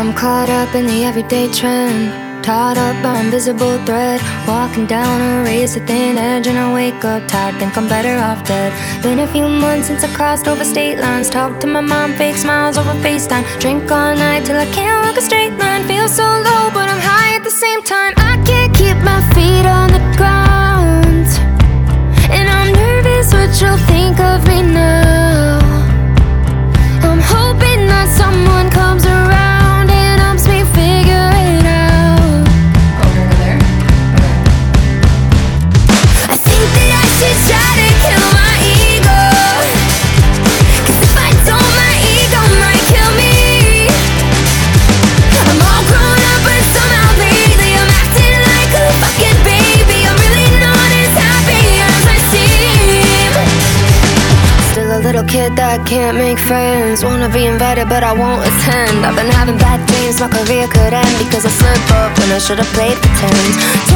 I'm caught up in the everyday trend, tied up by invisible thread, walking down a razor thin edge, and I wake up tired, think I'm better off dead. Been a few months since I crossed over state lines, talked to my mom, fake smiles over FaceTime, drink all night till I can't walk a straight line. Feel so low but I'm high at the same time. I can't keep my feet on the ground, and I'm nervous what you'll think of me now. I'm hoping that someone comes around and helps me figure it out. I think that I should try to kill my ego, 'cause if I don't, my ego might kill me. I'm all grown up but somehow lately I'm acting like a fucking baby. I'm really not as happy as I seem. Still a little kid that can't make friends, wanna be invited but I won't attend. I've been having bad dreams, my career could end because I slip up when I should've played pretend.